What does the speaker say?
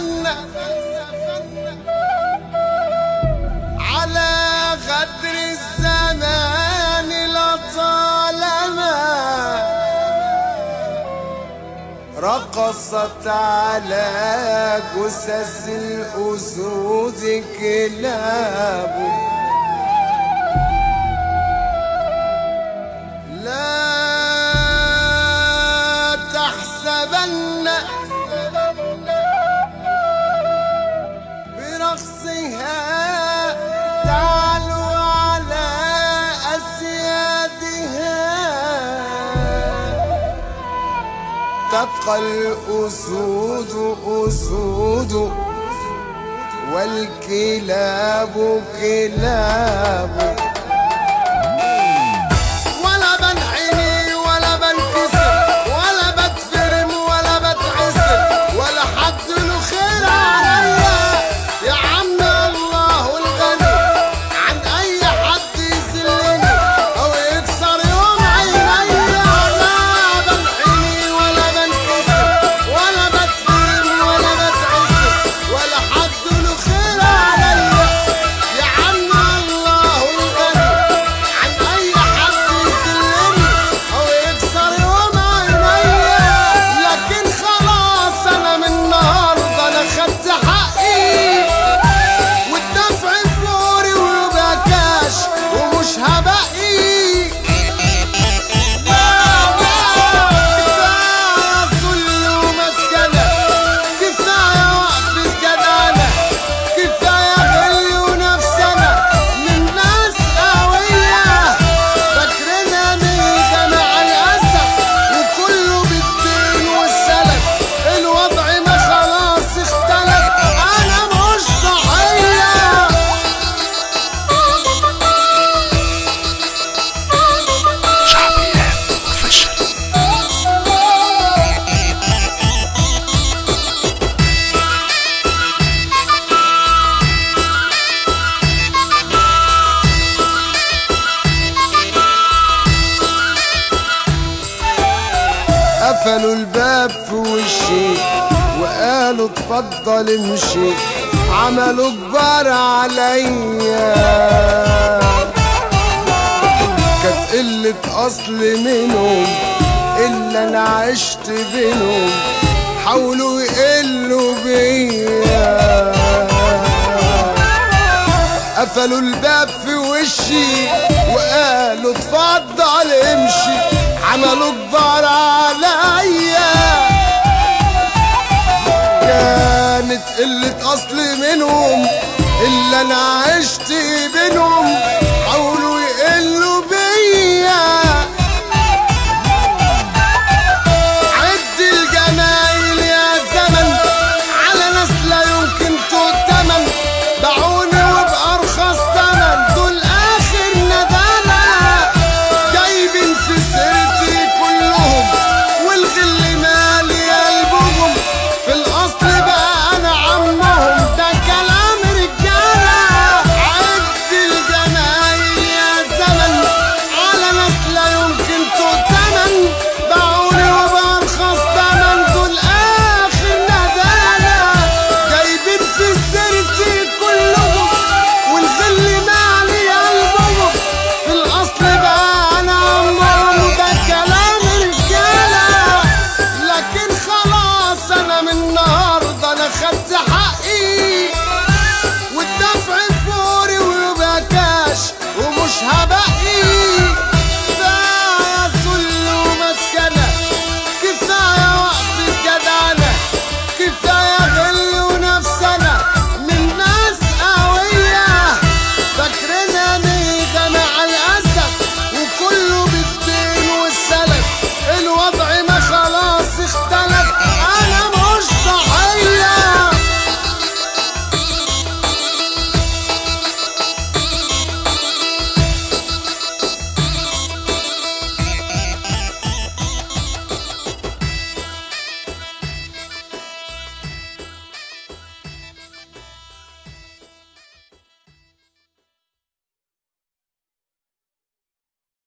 على غدر الزمان لطالما رقصت على جثث الأسود كلاب. لا تحسبن برقصها تعلو على أسيادها، تبقى الأسود أسود والكلاب كلاب. ولا بنحني ولا بنكسر ولا بتفرم ولا بتعسر ولا حد له خير عليا. يا عم الله الغني عن أي حد يذلني أو يكسر يوم عينيا. لا بنحني ولا بنكسر ولا بتفرم ولا بتعسر ولا حد له خير عليا. يا عم الله الغني عن أي حد يذلني أو يكسر يوم عينيا. لكن خلاص أنا من النهارده أنا خدت حقي والدفع فوري ويبقى كاش ومش هبقي. كفاية ذل ومسكنة، كفاية وقفة جدعنة، كفاية غل ونفسنة من ناس قوية فاكرينها ميزة مع الأسف وكله بالدين والسلف. الوضع ما خلاص اختلف، أنا مش ضحية. شعبيات اوفيشال. قفلوا الباب في وشي وقالوا اتفضل امشي، عملوا كبار عليا. كانت قلة أصل منهم إلا أنا عشت بينهم، حاولوا يقلوا بيا. قفلوا الباب في وشي وقالوا اتفضل امشي، عملوا كبار عليا. كانت قلة أصل منهم إلا أنا عشت بينهم،